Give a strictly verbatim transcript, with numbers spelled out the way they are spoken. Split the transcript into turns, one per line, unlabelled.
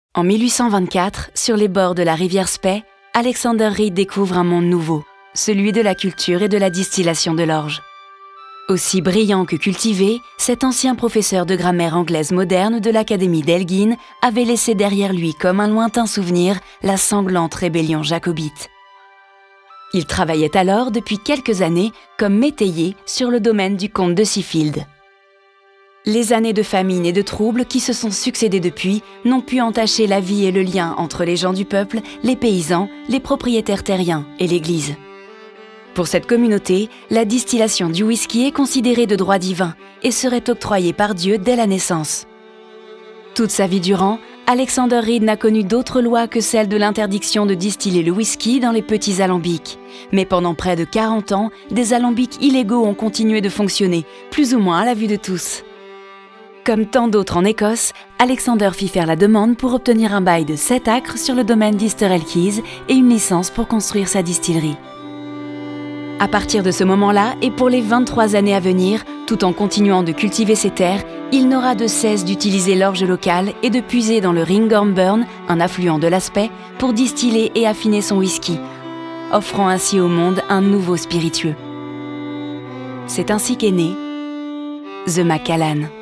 En mille huit cent vingt-quatre, sur les bords de la rivière Spey, Alexander Reid découvre un monde nouveau, celui de la culture et de la distillation de l'orge. Aussi brillant que cultivé, cet ancien professeur de grammaire anglaise moderne de l'Académie d'Elgin avait laissé derrière lui comme un lointain souvenir la sanglante rébellion jacobite. Il travaillait alors depuis quelques années comme métayer sur le domaine du comte de Seafield. Les années de famine et de troubles qui se sont succédées depuis n'ont pu entacher la vie et le lien entre les gens du peuple, les paysans, les propriétaires terriens et l'Église. Pour cette communauté, la distillation du whisky est considérée de droit divin et serait octroyée par Dieu dès la naissance. Toute sa vie durant, Alexander Reid n'a connu d'autre loi que celle de l'interdiction de distiller le whisky dans les petits alambics. Mais pendant près de quarante ans, des alambics illégaux ont continué de fonctionner, plus ou moins à la vue de tous. Comme tant d'autres en Écosse, Alexander fit faire la demande pour obtenir un bail de sept acres sur le domaine d'Easter Keys et une licence pour construire sa distillerie. À partir de ce moment-là, et pour les vingt-trois années à venir, tout en continuant de cultiver ses terres, il n'aura de cesse d'utiliser l'orge locale et de puiser dans le Ringormburn, un affluent de la Spey, pour distiller et affiner son whisky, offrant ainsi au monde un nouveau spiritueux. C'est ainsi qu'est né The Macallan.